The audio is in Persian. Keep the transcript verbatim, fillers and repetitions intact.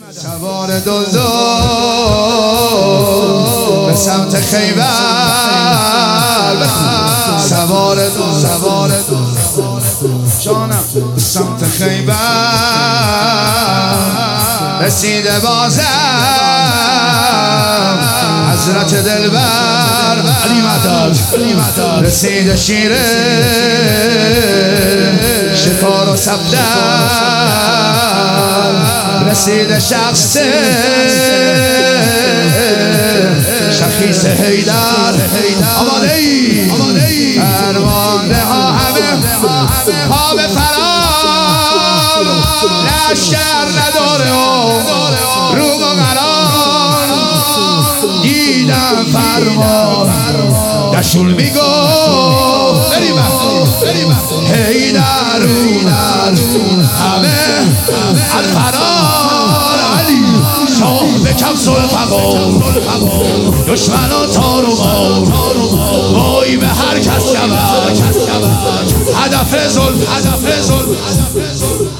سوار دلدل به سمت خیبر، سوار دلدل سوار جانم به سمت خیبر رسیده بازم حضرت دلبر علی مدد رسیده شیره شکار و صفدر رسیده شخص شخیص حیدر آماده ای فرمانده ها همه پا به فرار لشکر نداره و روم و قرار دیدم فرمان دشول میگو بریم حیدر همه الفرار علی صاحب کف ذوالفقار دشمنان تار و مار وای به هر کس شود هدف ظلم هدف ظلم